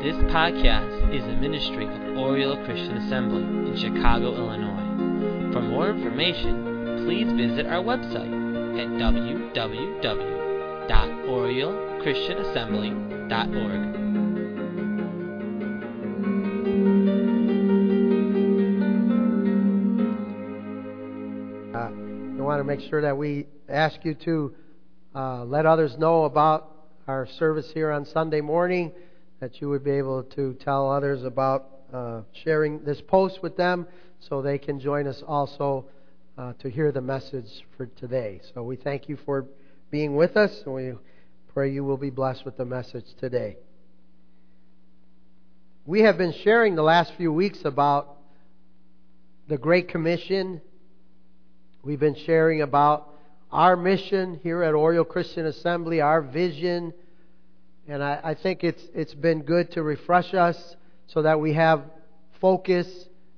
This podcast is a ministry of Oriole Christian Assembly in Chicago, Illinois. For more information, please visit our website at www.oriochristianassembly.org. We want to make sure that we ask you to let others know about our service here on Sunday morning, that you would be able to tell others about sharing this post with them so they can join us also to hear the message for today. So we thank you for being with us, and we pray you will be blessed with the message today. We have been sharing the last few weeks about the Great Commission. We've been sharing about our mission here at Oriole Christian Assembly, our vision, and I think it's been good to refresh us so that we have focus,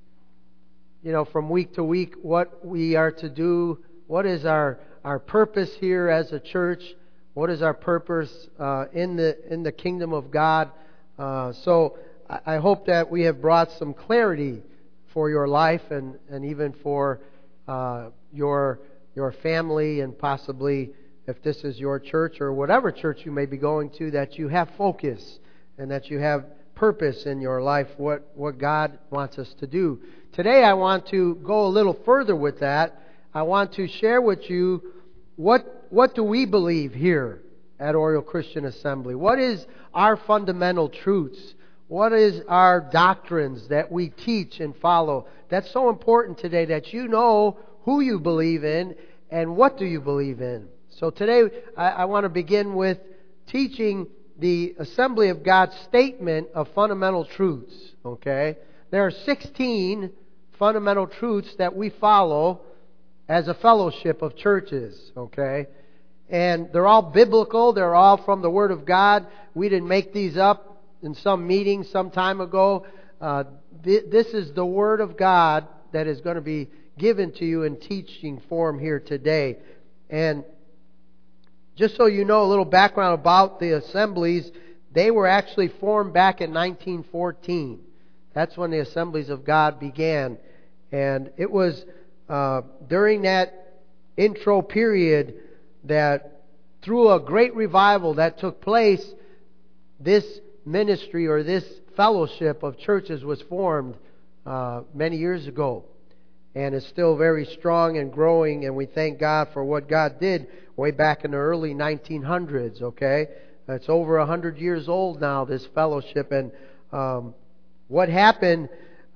from week to week, what we are to do, what is our purpose here as a church, what is our purpose in the kingdom of God. So I hope that we have brought some clarity for your life and even for your family, and possibly if this is your church or whatever church you may be going to, that you have focus and that you have purpose in your life, what God wants us to do. Today I want to go a little further with that. I want to share with you what do we believe here at Oriole Christian Assembly? What is our fundamental truths? What is our doctrines that we teach and follow? That's so important today, that you know who you believe in and what do you believe in. So today I want to begin with teaching the Assembly of God's statement of fundamental truths. Okay? There are 16 fundamental truths that we follow as a fellowship of churches. Okay? And they're all biblical. They're all from the Word of God. We didn't make these up in some meeting some time ago. This is the Word of God that is going to be given to you in teaching form here today. And just so you know a little background about the assemblies, they were actually formed back in 1914. That's when the Assemblies of God began. And it was during that intro period that through a great revival that took place, this ministry or this fellowship of churches was formed many years ago. And is still very strong and growing, and we thank God for what God did way back in the early 1900s, okay? It's over 100 years old now, this fellowship, and what happened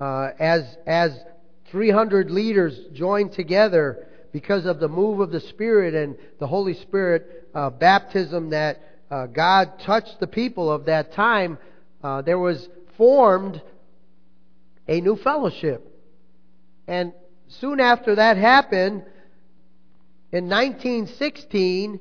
as 300 leaders joined together because of the move of the Spirit and the Holy Spirit baptism that God touched the people of that time, there was formed a new fellowship. And soon after that happened, in 1916,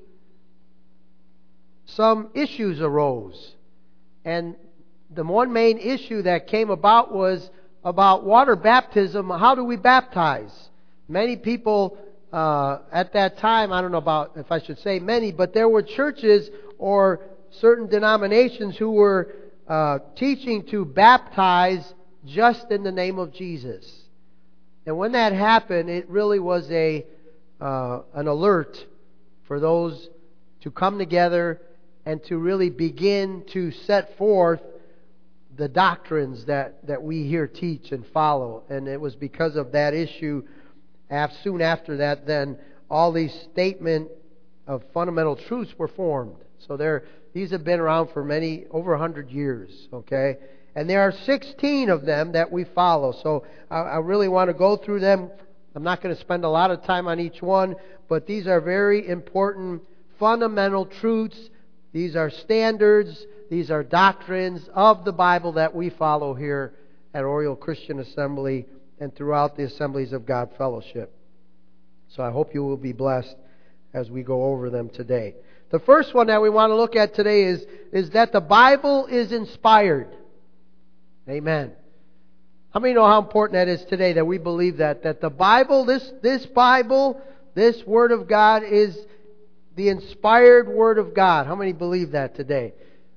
some issues arose. And the one main issue that came about was about water baptism. How do we baptize? Many people at that time, I don't know about if I should say many, but there were churches or certain denominations who were teaching to baptize just in the name of Jesus. And when that happened, it really was an alert for those to come together and to really begin to set forth the doctrines that we here teach and follow. And it was because of that issue, soon after that, then all these statement of fundamental truths were formed. So these have been around for over 100 years, okay? And there are 16 of them that we follow. So I really want to go through them. I'm not going to spend a lot of time on each one, but these are very important fundamental truths. These are standards. These are doctrines of the Bible that we follow here at Oriole Christian Assembly and throughout the Assemblies of God Fellowship. So I hope you will be blessed as we go over them today. The first one that we want to look at today is that the Bible is inspired. Amen. How many know how important that is today, that we believe that the Bible, this Bible, this Word of God is the inspired Word of God? How many believe that today?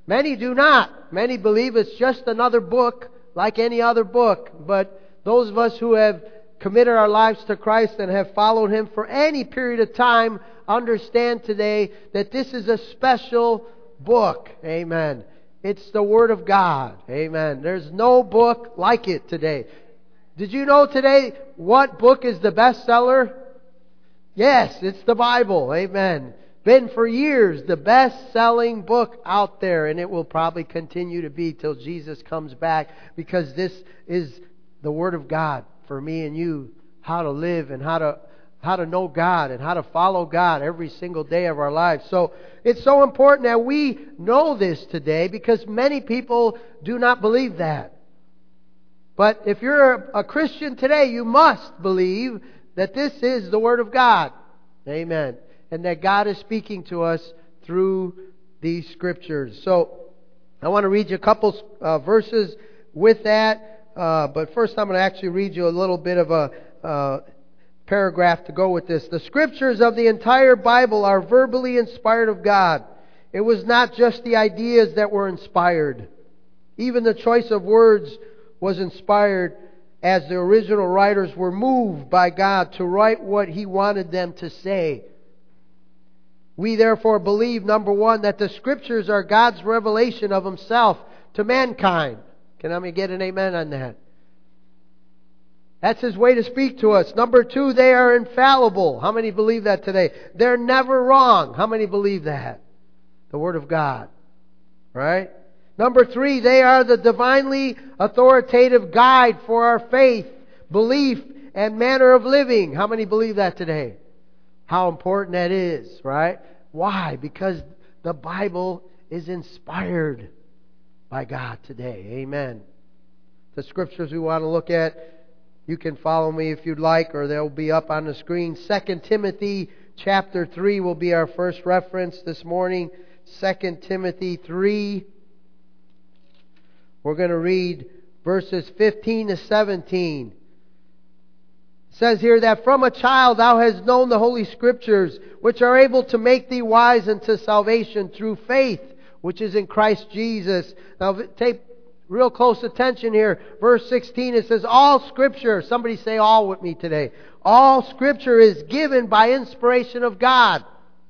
Many do not. Many believe it's just another book like any other book. But those of us who have committed our lives to Christ and have followed Him for any period of time understand today that this is a special book. Amen. It's the Word of God. Amen. There's no book like it today. Did you know today what book is the bestseller? Yes, it's the Bible. Amen. Been for years the best-selling book out there, and it will probably continue to be till Jesus comes back, because this is the Word of God for me and you, how to live and how to know God and how to follow God every single day of our lives. So it's so important that we know this today, because many people do not believe that. But if you're a Christian today, you must believe that this is the Word of God. Amen. And that God is speaking to us through these Scriptures. So I want to read you a couple verses with that. But first I'm going to actually read you a little bit of a paragraph to go with this. The Scriptures of the entire Bible are verbally inspired of God. It was not just the ideas that were inspired. Even the choice of words was inspired, as the original writers were moved by God to write what He wanted them to say. We therefore believe, number one, that the Scriptures are God's revelation of Himself to mankind. Can I get an amen on that? That's His way to speak to us. Number two, they are infallible. How many believe that today? They're never wrong. How many believe that? The Word of God. Right? Number three, they are the divinely authoritative guide for our faith, belief, and manner of living. How many believe that today? How important that is, right? Why? Because the Bible is inspired by God today. Amen. The Scriptures we want to look at, you can follow me if you'd like, or they'll be up on the screen. 2 Timothy chapter 3 will be our first reference this morning. 2 Timothy 3. We're going to read verses 15 to 17. It says here that from a child thou hast known the Holy Scriptures, which are able to make thee wise unto salvation through faith, which is in Christ Jesus. Now take real close attention here. Verse 16, it says, all Scripture, somebody say all with me today. All Scripture is given by inspiration of God.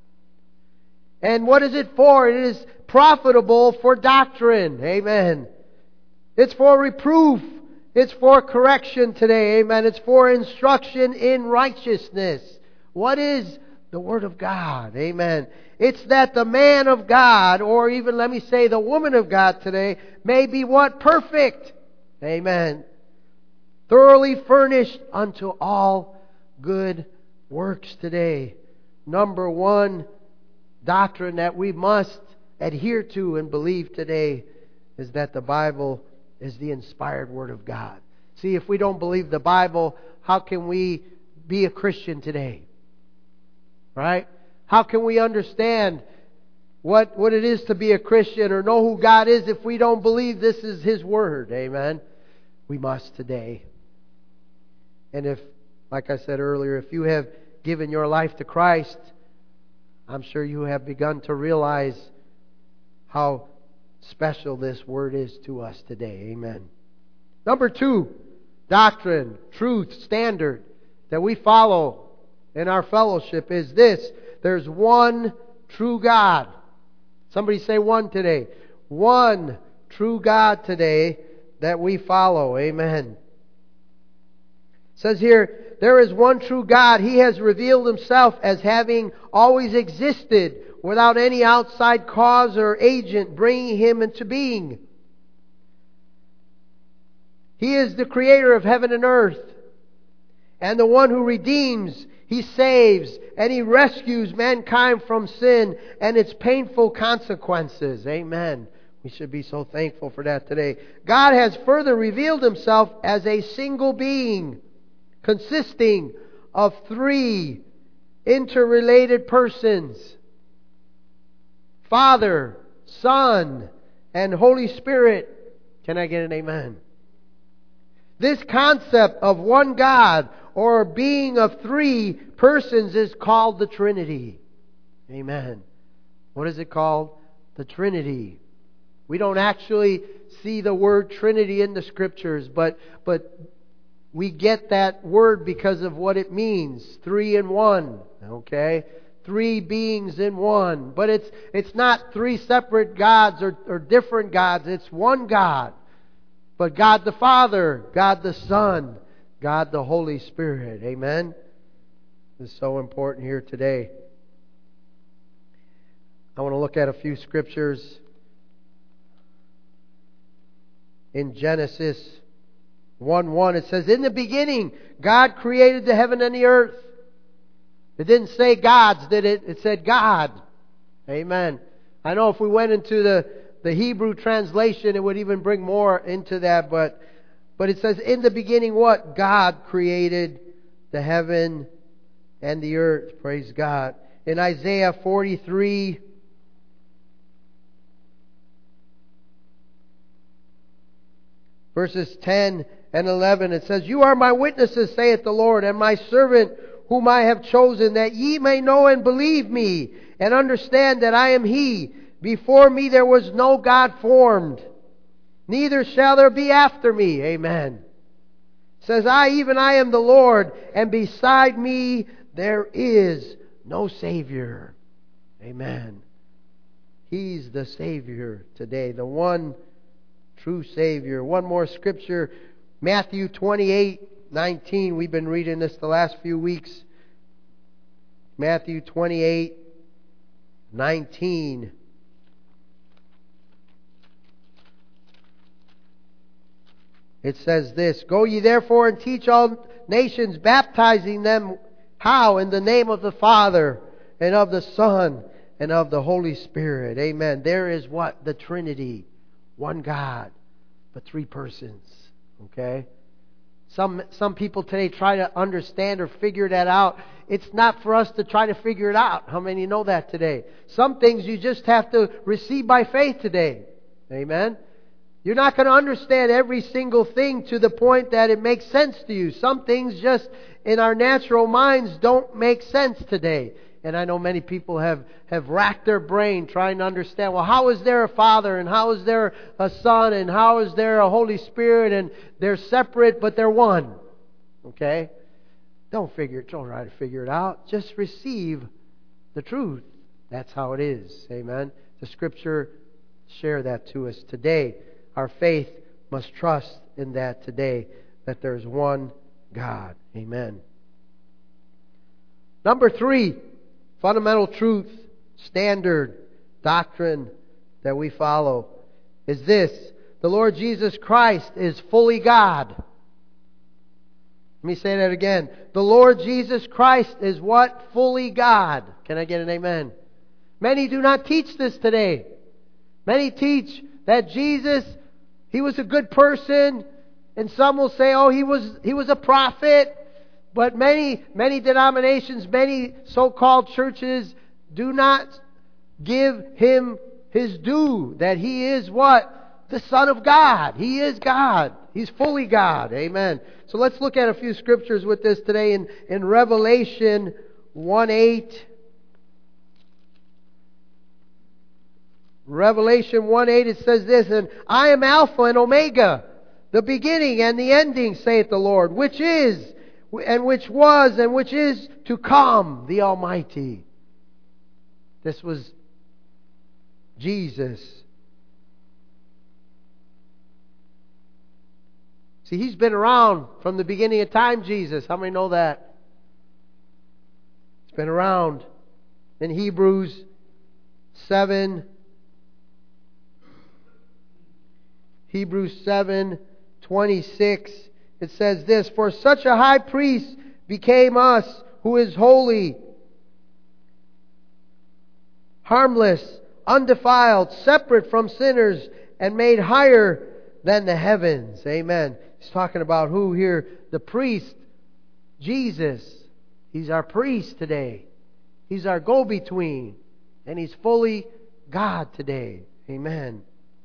And what is it for? It is profitable for doctrine. Amen. It's for reproof. It's for correction today. Amen. It's for instruction in righteousness. What is the Word of God? Amen. It's that the man of God, or even let me say the woman of God today, may be what? Perfect. Amen. Thoroughly furnished unto all good works today. Number one doctrine that we must adhere to and believe today is that the Bible is the inspired Word of God. See, if we don't believe the Bible, how can we be a Christian today? Right? How can we understand what it is to be a Christian or know who God is if we don't believe this is His Word? Amen? We must today. And if, like I said earlier, if you have given your life to Christ, I'm sure you have begun to realize how special this Word is to us today. Amen. Number two, doctrine, truth, standard that we follow in our fellowship is this. There's one true God. Somebody say one today. One true God today that we follow. Amen. It says here, there is one true God. He has revealed Himself as having always existed, without any outside cause or agent bringing Him into being. He is the creator of heaven and earth, and the one who redeems, He saves, and He rescues mankind from sin and its painful consequences. Amen. We should be so thankful for that today. God has further revealed Himself as a single being, consisting of three interrelated persons: Father, Son, and Holy Spirit. Can I get an amen? This concept of one God, or being of three persons, is called the Trinity. Amen. What is it called? The Trinity. We don't actually see the word Trinity in the Scriptures, but we get that word because of what it means. 3 in 1. Okay? 3 beings in one. But it's not 3 separate gods or different gods. It's one God. But God the Father, God the Son, God the Holy Spirit. Amen? This is so important here today. I want to look at a few scriptures. In Genesis 1:1, it says, "In the beginning, God created the heaven and the earth." It didn't say gods, did it? It said God. Amen. I know if we went into the Hebrew translation, it would even bring more into that. But it says, in the beginning what? God created the heaven and the earth. Praise God. In Isaiah 43, verses 10 and 11, it says, "You are my witnesses, saith the Lord, and my servant whom I have chosen, that ye may know and believe me, and understand that I am He. Before me there was no God formed, neither shall there be after me." Amen. It says, even I am the Lord, and beside me there is no Savior. Amen. He's the Savior today, the one true Savior. One more scripture, Matthew 28:19. We've been reading this the last few weeks. Matthew 28:19. It says this, "Go ye therefore and teach all nations, baptizing them," how? "In the name of the Father, and of the Son, and of the Holy Spirit." Amen. There is what? The Trinity. One God, but 3 persons. Okay? Some people today try to understand or figure that out. It's not for us to try to figure it out. How many know that today? Some things you just have to receive by faith today. Amen? You're not going to understand every single thing to the point that it makes sense to you. Some things just in our natural minds don't make sense today. And I know many people have racked their brain trying to understand, well, how is there a Father, and how is there a Son, and how is there a Holy Spirit, and they're separate, but they're one. Okay? Don't try to figure it out. Just receive the truth. That's how it is. Amen? The Scripture share that to us today. Our faith must trust in that today, that there's one God. Amen. Number 3, fundamental truth, standard, doctrine that we follow is this: the Lord Jesus Christ is fully God. Let me say that again. The Lord Jesus Christ is what? Fully God. Can I get an amen? Many do not teach this today. Many teach that Jesus, He was a good person, and some will say, oh, He was a prophet. But many denominations, many so-called churches do not give Him His due. That He is what? The Son of God. He is God. He's fully God. Amen. So let's look at a few scriptures with this today in Revelation 1:8. Revelation 1:8, it says this, "And I am Alpha and Omega, the beginning and the ending, saith the Lord, which is, and which was, and which is to come, the Almighty." This was Jesus. See, He's been around from the beginning of time, Jesus. How many know that? It's been around. In Hebrews 7:26, it says this, "For such a high priest became us, who is holy, harmless, undefiled, separate from sinners, and made higher than the heavens." Amen. He's talking about who here? The priest, Jesus. He's our priest today. He's our go-between. And He's fully God today. Amen.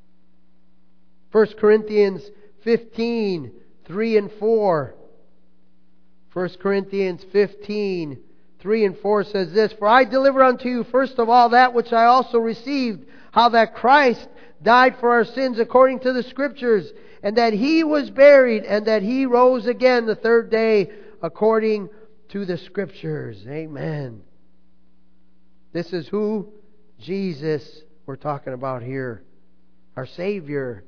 1 Corinthians 15:3 and 4. 1 Corinthians 15:3 and 4 says this, "For I deliver unto you first of all that which I also received, how that Christ died for our sins according to the Scriptures, and that He was buried, and that He rose again the third day according to the Scriptures. Amen. This is who? Jesus we're talking about here. Our Savior.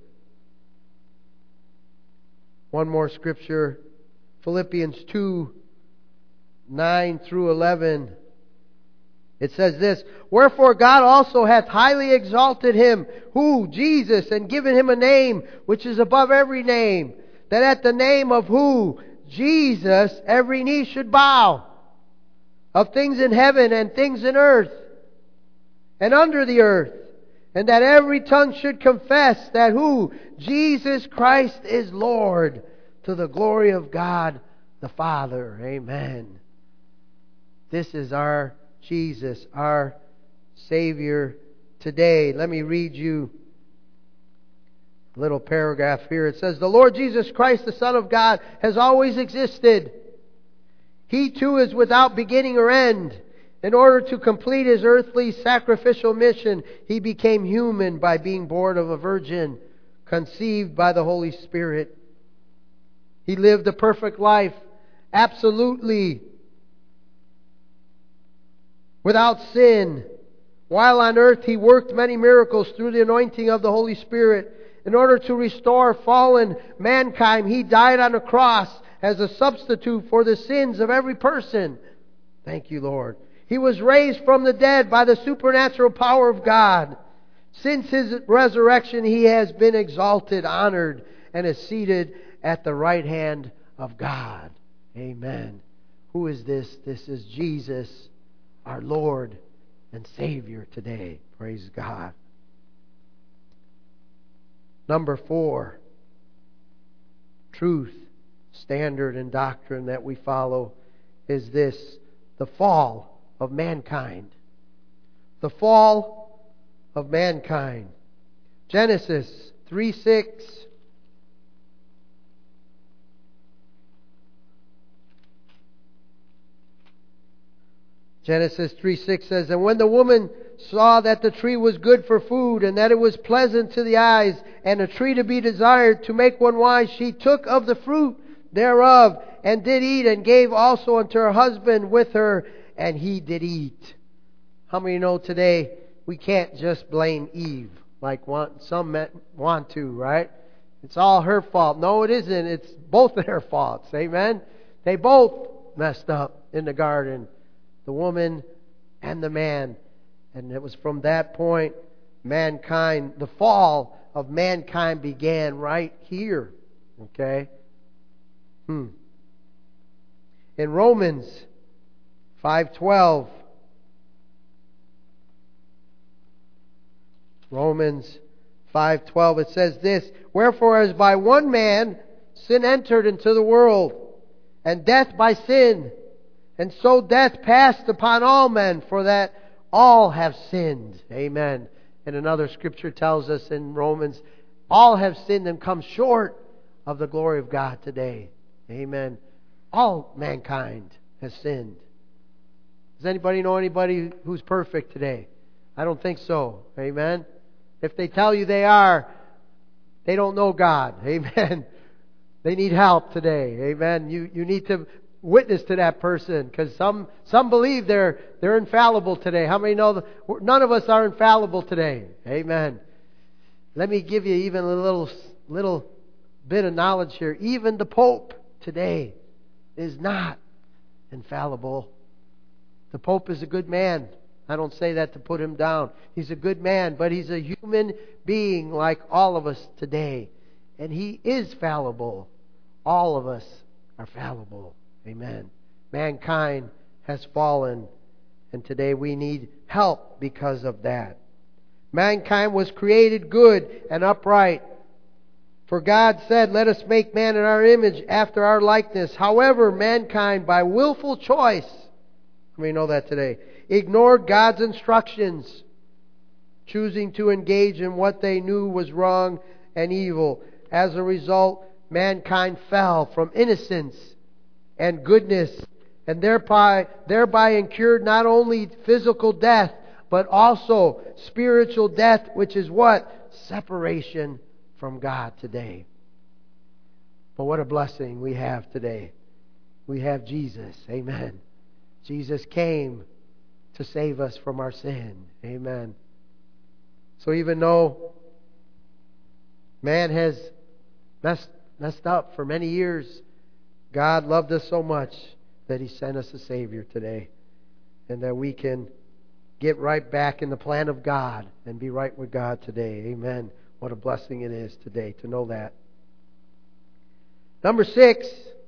One more scripture. Philippians 2, 9 through 11. It says this, Wherefore God also hath highly exalted Him, who? Jesus, and given Him a name which is above every name, that at the name of who? Jesus, every knee should bow, of things in heaven and things in earth, and under the earth, and that every tongue should confess that who? Jesus Christ is Lord, to the glory of God the Father. Amen. This is our Jesus, our Savior today. Let me read you a little paragraph here. It says, The Lord Jesus Christ, the Son of God, has always existed. He too is without beginning or end. In order to complete His earthly sacrificial mission, He became human by being born of a virgin, conceived by the Holy Spirit. He lived a perfect life, absolutely without sin. While on earth, He worked many miracles through the anointing of the Holy Spirit. In order to restore fallen mankind, He died on a cross as a substitute for the sins of every person. Thank you, Lord. He was raised from the dead by the supernatural power of God. Since His resurrection, He has been exalted, honored, and is seated at the right hand of God. Amen. Who is this? This is Jesus, our Lord and Savior today. Praise God. Number 4, truth, standard, and doctrine that we follow is this: the fall of mankind. The fall of mankind. Genesis 3:6. Genesis 3:6 says, And when the woman saw that the tree was good for food, and that it was pleasant to the eyes, and a tree to be desired to make one wise, she took of the fruit thereof, and did eat, and gave also unto her husband with her, and he did eat. How many know today we can't just blame Eve like some want to, right? It's all her fault. No, it isn't. It's both of their faults. Amen? They both messed up in the garden, the woman and the man. And it was from that point, mankind, the fall of mankind began right here. Okay? In Romans 5:12. Romans 5:12, it says this, Wherefore as by one man sin entered into the world, and death by sin, and so death passed upon all men, for that all have sinned. Amen. And another scripture tells us in Romans, all have sinned and come short of the glory of God today. Amen. All mankind has sinned. Does anybody know anybody who's perfect today? I don't think so. Amen. If they tell you they are, they don't know God. Amen. They need help today. Amen. You need to witness to that person, because some believe they're infallible today. How many know that none of us are infallible today? Amen. Let me give you even a little bit of knowledge here. Even the Pope today is not infallible. The Pope is a good man. I don't say that to put him down. He's a good man, but he's a human being like all of us today. And he is fallible. All of us are fallible. Amen. Mankind has fallen, and today we need help because of that. Mankind was created good and upright. For God said, Let us make man in our image, after our likeness. However, mankind, by willful choice, we know that today, ignored God's instructions, choosing to engage in what they knew was wrong and evil. As a result, mankind fell from innocence and goodness, and thereby incurred not only physical death, but also spiritual death, which is what? Separation from God today. But what a blessing we have today. We have Jesus. Amen. Jesus came to save us from our sin. Amen. So even though man has messed up for many years, God loved us so much that He sent us a Savior today. And that we can get right back in the plan of God and be right with God today. Amen. What a blessing it is today to know that. Number 6.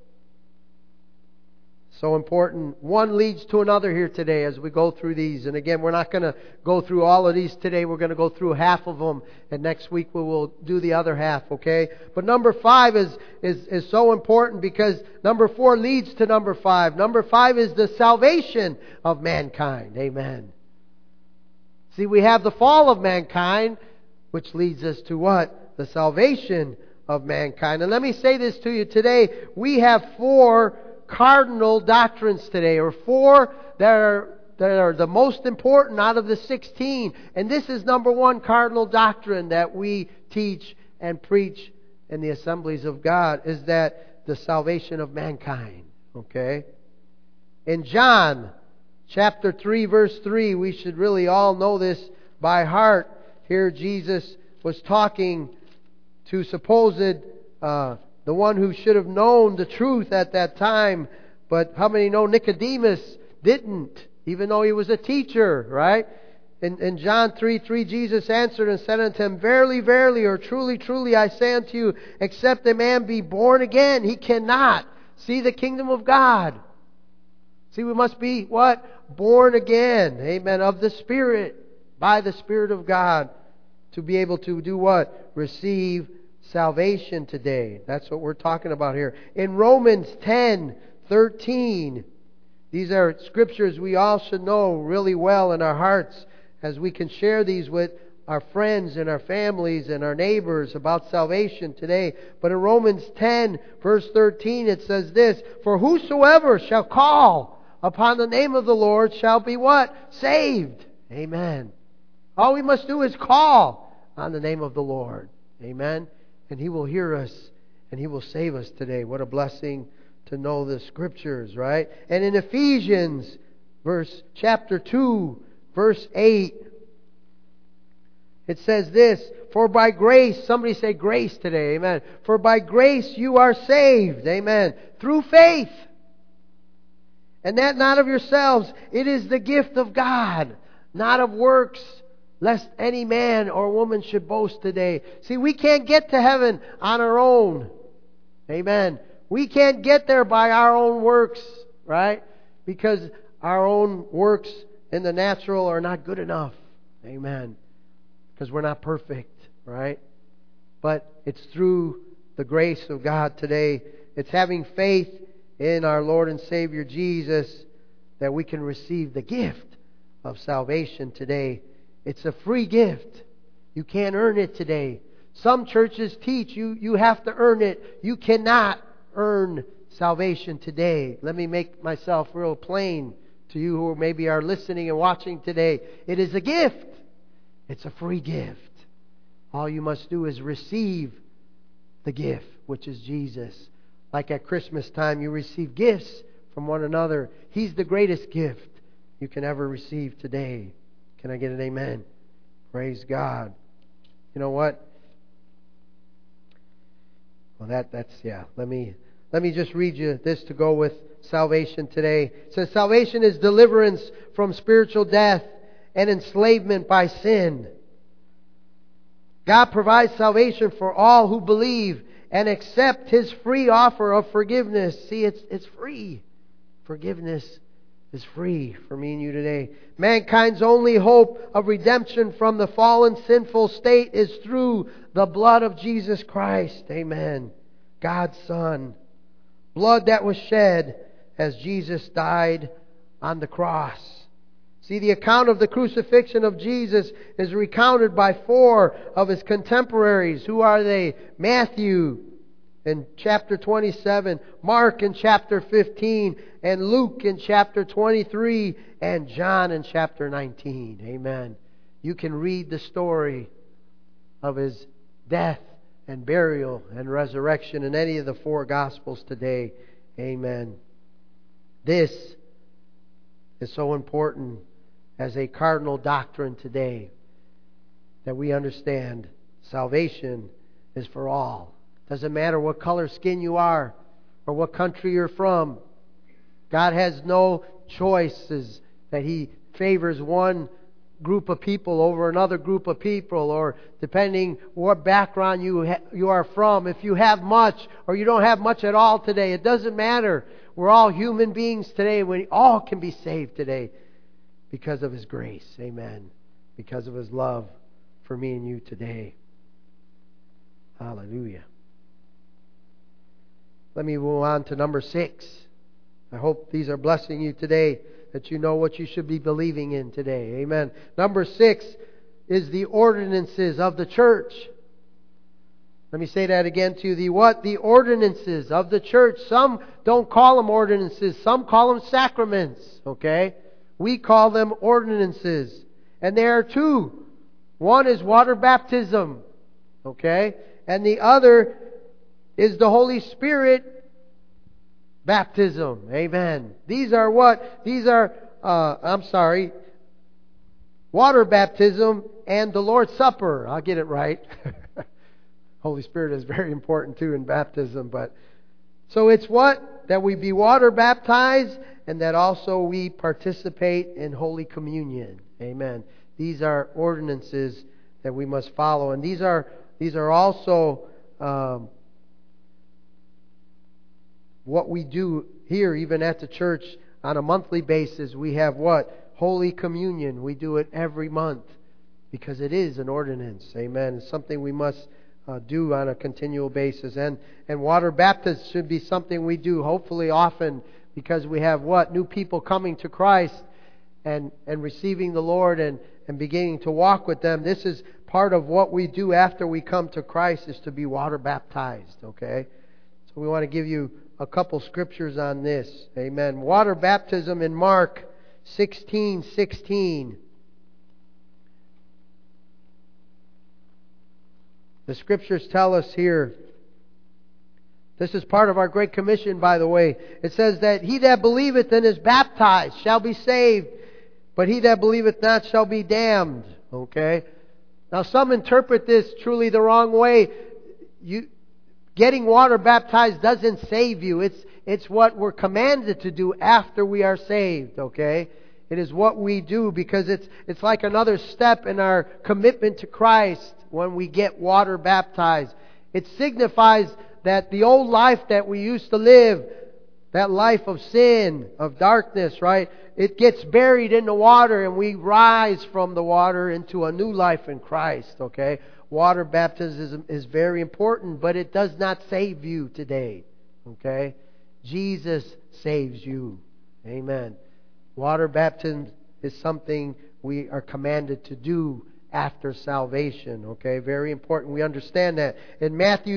So important. One leads to another here today as we go through these. And again, we're not going to go through all of these today. We're going to go through half of them. And next week we will do the other half, okay? But number 5 is so important because number 4 leads to number 5. Number 5 is the salvation of mankind. Amen. See, we have the fall of mankind, which leads us to what? The salvation of mankind. And let me say this to you today. We have 4 cardinal doctrines today, or 4 that are the most important out of the 16. And this is number 1 cardinal doctrine that we teach and preach in the assemblies of God, is that the salvation of mankind. Okay? In John chapter 3, verse 3, we should really all know this by heart. Here Jesus was talking to supposed the one who should have known the truth at that time. But how many know Nicodemus didn't, even though he was a teacher, right? In John 3:3, Jesus answered and said unto him, Verily, verily, or truly, truly, I say unto you, except a man be born again, he cannot see the kingdom of God. See, we must be what? Born again. Amen. Of the Spirit, by the Spirit of God, to be able to do what? Receive salvation today. That's what we're talking about here. In Romans 10:13, these are scriptures we all should know really well in our hearts as we can share these with our friends and our families and our neighbors about salvation today. But in Romans 10, verse 13, it says this, For whosoever shall call upon the name of the Lord shall be what? Saved. Amen. All we must do is call on the name of the Lord. Amen. And He will hear us and He will save us today. What a blessing to know the Scriptures, right? And in Ephesians, chapter 2, verse 8, it says this, For by grace, somebody say grace today, amen. For by grace you are saved, amen, through faith. And that not of yourselves, it is the gift of God, not of works, lest any man or woman should boast today. See, we can't get to heaven on our own. Amen. We can't get there by our own works, right? Because our own works in the natural are not good enough. Amen. Because we're not perfect, right? But it's through the grace of God today. It's having faith in our Lord and Savior Jesus that we can receive the gift of salvation today. It's a free gift. You can't earn it today. Some churches teach you have to earn it. You cannot earn salvation today. Let me make myself real plain to you who maybe are listening and watching today. It is a gift. It's a free gift. All you must do is receive the gift, which is Jesus. Like at Christmas time, you receive gifts from one another. He's the greatest gift you can ever receive today. Can I get an amen? Praise God. You know what? Well, that's. Let me just read you this to go with salvation today. It says, salvation is deliverance from spiritual death and enslavement by sin. God provides salvation for all who believe and accept His free offer of forgiveness. See, it's free. Forgiveness is free for me and you today. Mankind's only hope of redemption from the fallen, sinful state is through the blood of Jesus Christ. Amen. God's Son. Blood that was shed as Jesus died on the cross. See, the account of the crucifixion of Jesus is recounted by 4 of His contemporaries. Who are they? Matthew, in chapter 27, Mark in chapter 15, and Luke in chapter 23, and John in chapter 19. Amen. You can read the story of His death and burial and resurrection in any of the four Gospels today. Amen. This is so important as a cardinal doctrine today, that we understand salvation is for all. Doesn't matter what color skin you are or what country you're from. God has no choices that He favors one group of people over another group of people, or depending what background you are from. If you have much or you don't have much at all today, it doesn't matter. We're all human beings today. We all can be saved today because of His grace. Amen. Because of His love for me and you today. Hallelujah. Let me move on to number 6. I hope these are blessing you today, that you know what you should be believing in today. Amen. Number 6 is the ordinances of the church. Let me say that again to you. The ordinances of the church. Some don't call them ordinances. Some call them sacraments. Okay? We call them ordinances. And there are two. One is water baptism. Okay? And the other is the Holy Spirit baptism. Amen. These are what? These are, water baptism and the Lord's Supper. I'll get it right. Holy Spirit is very important too in baptism. So it's what? That we be water baptized, and that also we participate in Holy Communion. Amen. These are ordinances that we must follow. And these are also what we do here, even at the church, on a monthly basis. We have what? Holy Communion. We do it every month because it is an ordinance. Amen. It's something we must do on a continual basis. And water baptism should be something we do hopefully often, because we have what? New people coming to Christ and receiving the Lord and beginning to walk with them. This is part of what we do after we come to Christ, is to be water baptized. Okay? So we want to give you a couple scriptures on this. Amen. Water baptism in Mark 16:16. The scriptures tell us here, this is part of our Great Commission, by the way. It says that he that believeth and is baptized shall be saved, but he that believeth not shall be damned. Okay? Now some interpret this truly the wrong way. Getting water baptized doesn't save you. It's what we're commanded to do after we are saved. Okay? It is what we do, because it's like another step in our commitment to Christ when we get water baptized. It signifies that the old life that we used to live, that life of sin, of darkness, right? It gets buried in the water, and we rise from the water into a new life in Christ. Okay? Water baptism is very important, but it does not save you today. Okay? Jesus saves you. Amen. Water baptism is something we are commanded to do after salvation. Okay? Very important. We understand that. In Matthew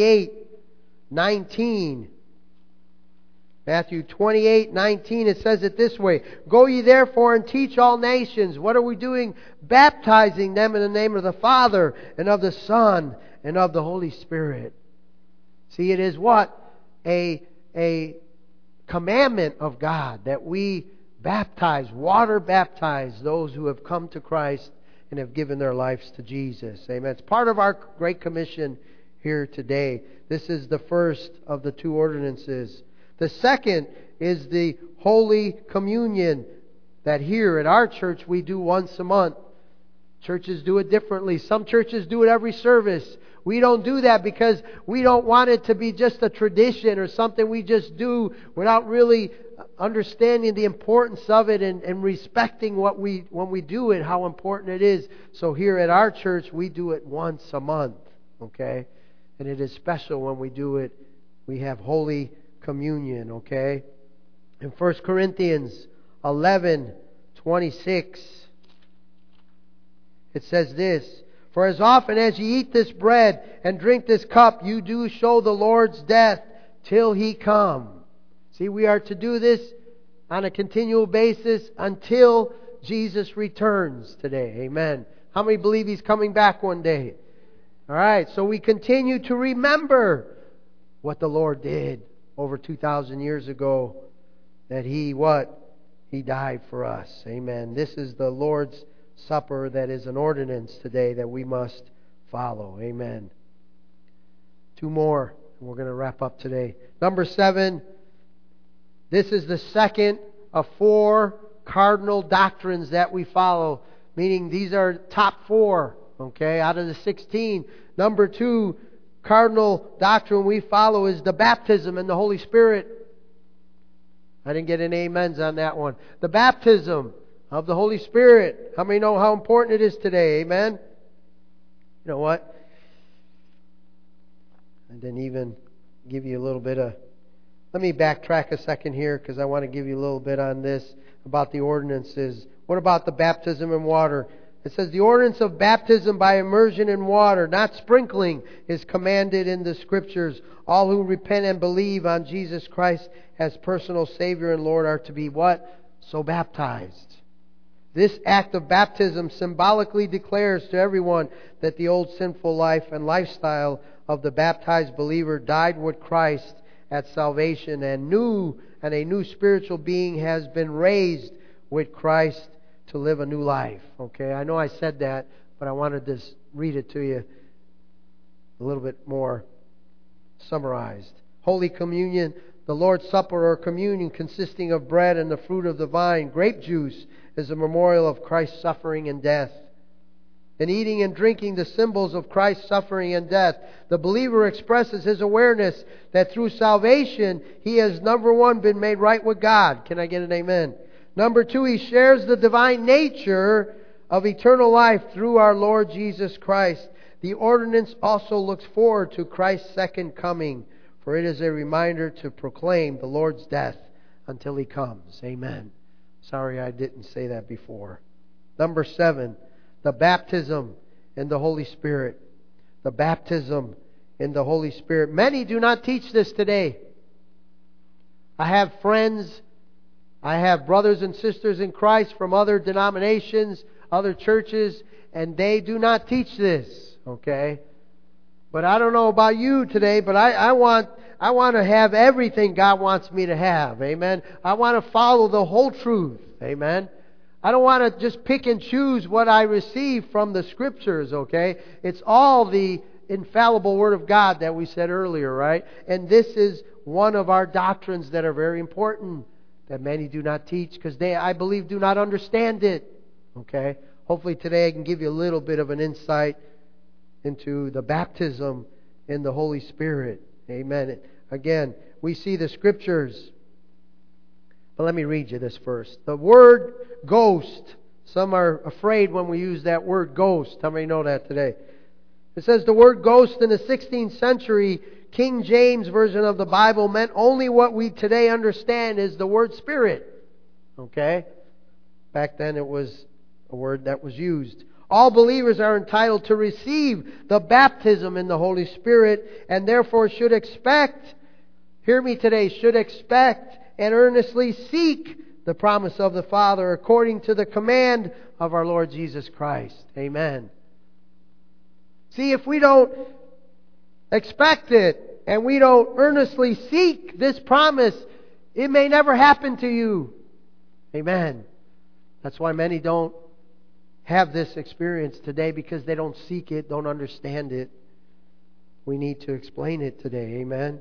28:19, Matthew 28:19, it says it this way: Go ye therefore and teach all nations. What are we doing? Baptizing them in the name of the Father and of the Son and of the Holy Spirit. See, it is what? A commandment of God that we baptize, water baptize those who have come to Christ and have given their lives to Jesus. Amen. It's part of our Great Commission here today. This is the first of the two ordinances. The second is the Holy Communion that here at our church we do once a month. Churches do it differently. Some churches do it every service. We don't do that because we don't want it to be just a tradition or something we just do without really understanding the importance of it and respecting when we do it, how important it is. So here at our church we do it once a month. Okay? And it is special when we do it. We have Holy Communion. Okay? In 1 Corinthians 11:26, it says this: For as often as ye eat this bread and drink this cup, you do show the Lord's death till He come. See, we are to do this on a continual basis until Jesus returns today. Amen. How many believe He's coming back one day? All right, so we continue to remember what the Lord did over 2,000 years ago. That He died for us. Amen. This is the Lord's Supper that is an ordinance today that we must follow. Amen. 2 more, and we're going to wrap up today. Number 7, this is the second of 4 cardinal doctrines that we follow, meaning these are top 4, okay, out of the 16. Number 2 cardinal doctrine we follow is the baptism in the Holy Spirit. I didn't get any amens on that one. The baptism of the Holy Spirit. How many know how important it is today? Amen? You know what? I didn't even give you a little bit of... Let me backtrack a second here because I want to give you a little bit on this about the ordinances. What about the baptism in water? It says, the ordinance of baptism by immersion in water, not sprinkling, is commanded in the Scriptures. All who repent and believe on Jesus Christ as personal Savior and Lord are to be what? So baptized. This act of baptism symbolically declares to everyone that the old sinful life and lifestyle of the baptized believer died with Christ at salvation, and a new spiritual being has been raised with Christ to live a new life. Okay, I know I said that, but I wanted to read it to you a little bit more summarized. Holy Communion, the Lord's Supper or communion consisting of bread and the fruit of the vine, grape juice, is a memorial of Christ's suffering and death. In eating and drinking the symbols of Christ's suffering and death, the believer expresses his awareness that through salvation he has, number 1, been made right with God. Can I get an amen? Number 2, he shares the divine nature of eternal life through our Lord Jesus Christ. The ordinance also looks forward to Christ's second coming, for it is a reminder to proclaim the Lord's death until He comes. Amen. Sorry I didn't say that before. Number 7, the baptism in the Holy Spirit. The baptism in the Holy Spirit. Many do not teach this today. I have friends, I have brothers and sisters in Christ from other denominations, other churches, and they do not teach this. Okay? But I don't know about you today, but I want to have everything God wants me to have. Amen. I want to follow the whole truth. Amen. I don't want to just pick and choose what I receive from the Scriptures, okay? It's all the infallible Word of God that we said earlier, right? And this is one of our doctrines that are very important that many do not teach because they, I believe, do not understand it, okay? Hopefully today I can give you a little bit of an insight into the baptism in the Holy Spirit. Amen. Again, we see the Scriptures. But let me read you this first. The word ghost. Some are afraid when we use that word ghost. How many know that today? It says the word ghost in the 16th century King James Version of the Bible meant only what we today understand is the word spirit. Okay? Back then it was a word that was used. All believers are entitled to receive the baptism in the Holy Spirit and therefore should expect, hear me today, should expect and earnestly seek the promise of the Father according to the command of our Lord Jesus Christ. Amen. See, if we don't expect it and we don't earnestly seek this promise, it may never happen to you. Amen. That's why many don't have this experience today because they don't seek it, don't understand it. We need to explain it today. Amen.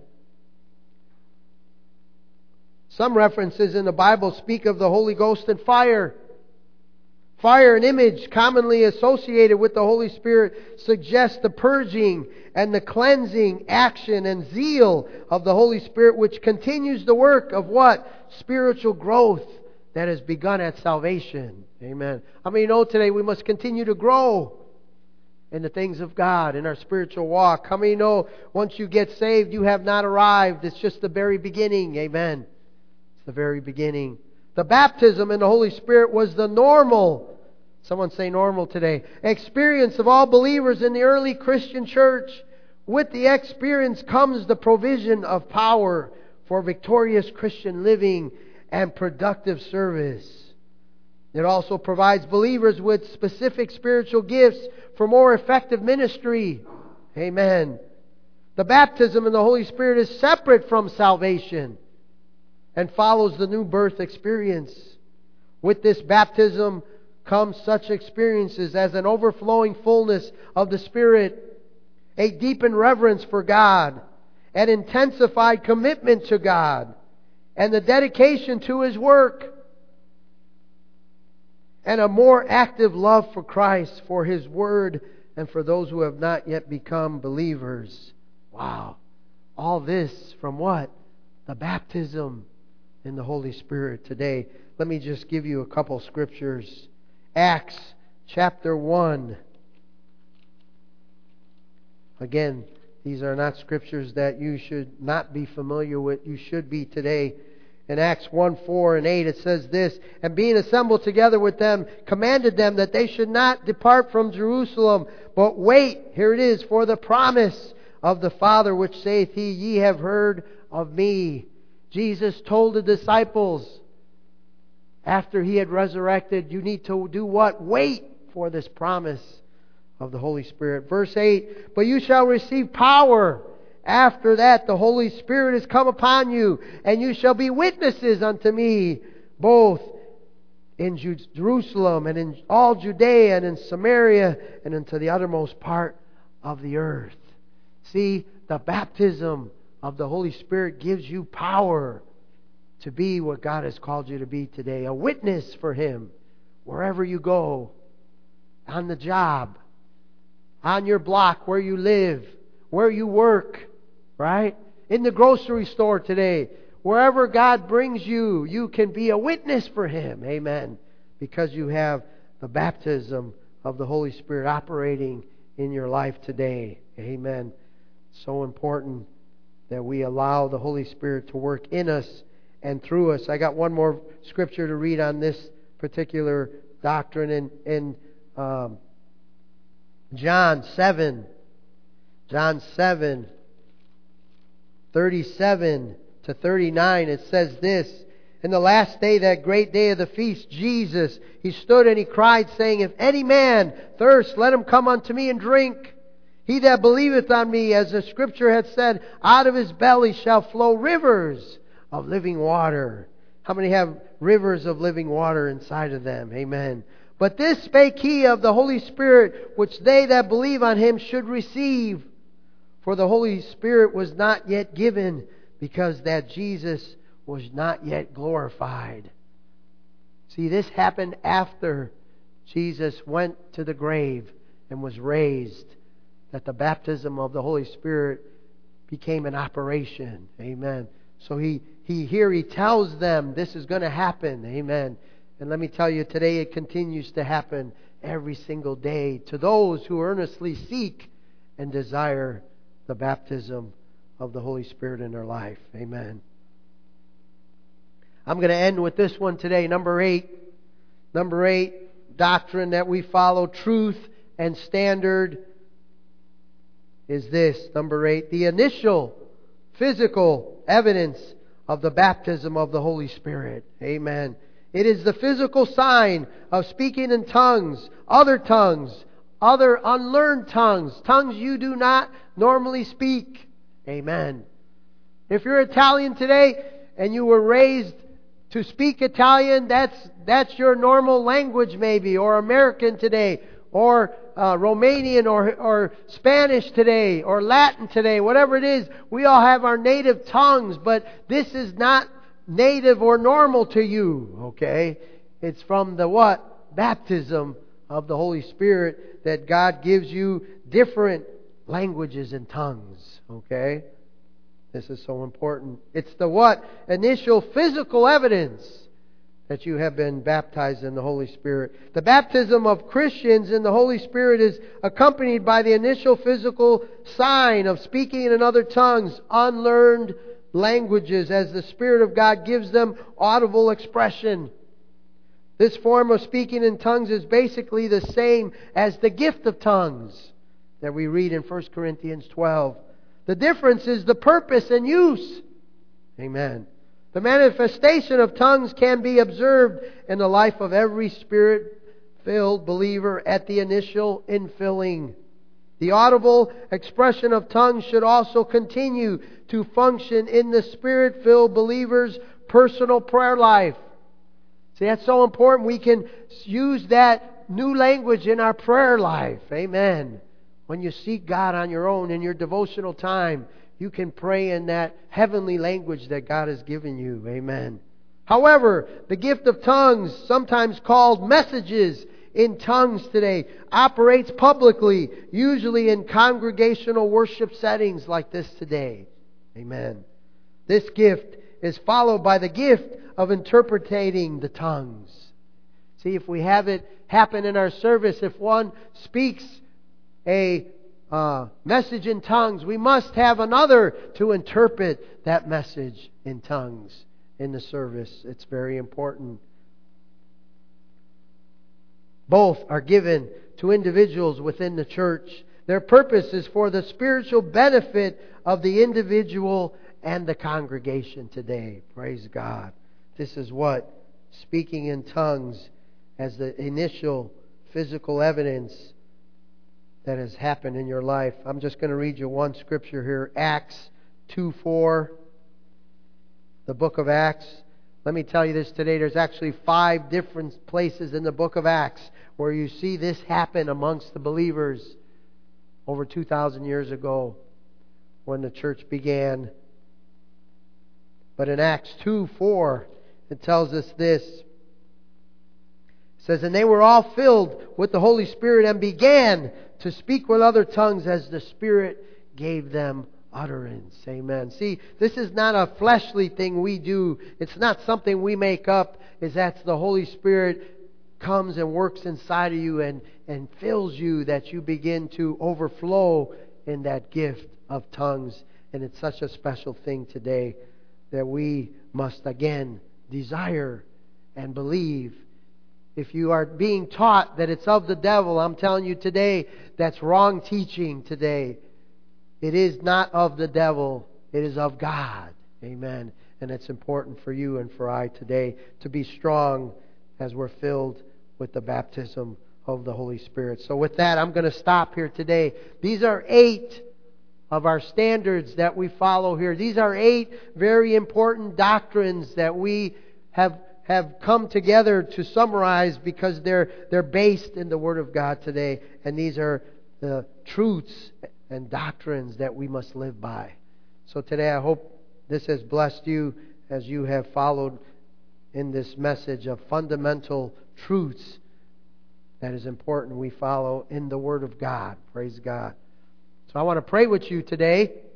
Some references in the Bible speak of the Holy Ghost and fire. Fire, an image commonly associated with the Holy Spirit, suggests the purging and the cleansing action and zeal of the Holy Spirit, which continues the work of what? Spiritual growth that has begun at salvation. Amen. I mean, you know today we must continue to grow in the things of God, in our spiritual walk. How many know once you get saved, you have not arrived? It's just the very beginning. Amen. The very beginning. The baptism in the Holy Spirit was the normal Someone say normal today. Experience of all believers in the early Christian church. With the experience comes the provision of power for victorious Christian living and productive service. It also provides believers with specific spiritual gifts for more effective ministry. Amen. The baptism in the Holy Spirit is separate from salvation and follows the new birth experience. With this baptism comes such experiences as an overflowing fullness of the Spirit, a deepened reverence for God, an intensified commitment to God, and the dedication to His work, and a more active love for Christ, for His Word, and for those who have not yet become believers. Wow. All this from what? The baptism in the Holy Spirit today. Let me just give you a couple scriptures. Acts chapter 1. Again, these are not scriptures that you should not be familiar with. You should be today. In Acts 1, 4 and 8 it says this, "And being assembled together with them, commanded them that they should not depart from Jerusalem, but wait," here it is, "for the promise of the Father, which saith He, Ye have heard of me." Jesus told the disciples after He had resurrected, you need to do what? Wait for this promise of the Holy Spirit. Verse 8, "But you shall receive power. After that the Holy Spirit is come upon you, and you shall be witnesses unto me, both in Jerusalem and in all Judea and in Samaria and unto the uttermost part of the earth." See, the baptism of the Holy Spirit gives you power to be what God has called you to be today. A witness for Him wherever you go, on the job, on your block where you live, where you work, right? In the grocery store today. Wherever God brings you, you can be a witness for Him. Amen. Because you have the baptism of the Holy Spirit operating in your life today. Amen. So important that we allow the Holy Spirit to work in us and through us. I got one more scripture to read on this particular doctrine in John 7. John 7, 37 to 39. It says this, "In the last day, that great day of the feast, Jesus, He stood and He cried, saying, If any man thirst, let him come unto me and drink. He that believeth on me, as the Scripture hath said, out of his belly shall flow rivers of living water." How many have rivers of living water inside of them? Amen. "But this spake He of the Holy Spirit, which they that believe on Him should receive. For the Holy Spirit was not yet given, because that Jesus was not yet glorified." See, this happened after Jesus went to the grave and was raised, that the baptism of the Holy Spirit became an operation. Amen. So He tells them this is going to happen. Amen. And let me tell you, today it continues to happen every single day to those who earnestly seek and desire the baptism of the Holy Spirit in their life. Amen. I'm going to end with this one today. Number 8. Number 8, doctrine that we follow, truth and standard, is this. Number 8, the initial physical evidence of the baptism of the Holy Spirit. Amen. It is the physical sign of speaking in tongues, other unlearned tongues, tongues you do not normally speak. Amen. If you're Italian today and you were raised to speak Italian, that's your normal language maybe, or American today, or Romanian or Spanish today, or Latin today, whatever it is. We all have our native tongues, but this is not native or normal to you, okay? It's from the what? Baptism of the Holy Spirit, that God gives you different languages and tongues, okay? This is so important. It's the what? Initial physical evidence that you have been baptized in the Holy Spirit. The baptism of Christians in the Holy Spirit is accompanied by the initial physical sign of speaking in other tongues, unlearned languages, as the Spirit of God gives them audible expression. This form of speaking in tongues is basically the same as the gift of tongues that we read in 1 Corinthians 12. The difference is the purpose and use. Amen. The manifestation of tongues can be observed in the life of every Spirit-filled believer at the initial infilling. The audible expression of tongues should also continue to function in the Spirit-filled believer's personal prayer life. See, that's so important. We can use that new language in our prayer life. Amen. When you seek God on your own in your devotional time, you can pray in that heavenly language that God has given you. Amen. However, the gift of tongues, sometimes called messages in tongues today, operates publicly, usually in congregational worship settings like this today. Amen. This gift is followed by the gift of interpreting the tongues. See, if we have it happen in our service, if one speaks a message in tongues, we must have another to interpret that message in tongues in the service. It's very important. Both are given to individuals within the church. Their purpose is for the spiritual benefit of the individual and the congregation today. Praise God. This is what speaking in tongues as the initial physical evidence that has happened in your life. I'm just going to read you one scripture here. Acts 2:4. The book of Acts. Let me tell you this today. There's actually 5 different places in the book of Acts where you see this happen amongst the believers over 2,000 years ago when the church began. But in Acts 2:4, it tells us this. It says, "And they were all filled with the Holy Spirit and began to speak with other tongues as the Spirit gave them utterance." Amen. See, this is not a fleshly thing we do. It's not something we make up. It's that the Holy Spirit comes and works inside of you and fills you, that you begin to overflow in that gift of tongues. And it's such a special thing today that we must again desire and believe. If you are being taught that it's of the devil, I'm telling you today, that's wrong teaching today. It is not of the devil. It is of God. Amen. And it's important for you and for I today to be strong as we're filled with the baptism of the Holy Spirit. So with that, I'm going to stop here today. These are 8 of our standards that we follow here. These are 8 very important doctrines that we have come together to summarize because they're based in the Word of God today. And these are the truths and doctrines that we must live by. So today I hope this has blessed you as you have followed in this message of fundamental truths that is important we follow in the Word of God. Praise God. So I want to pray with you today.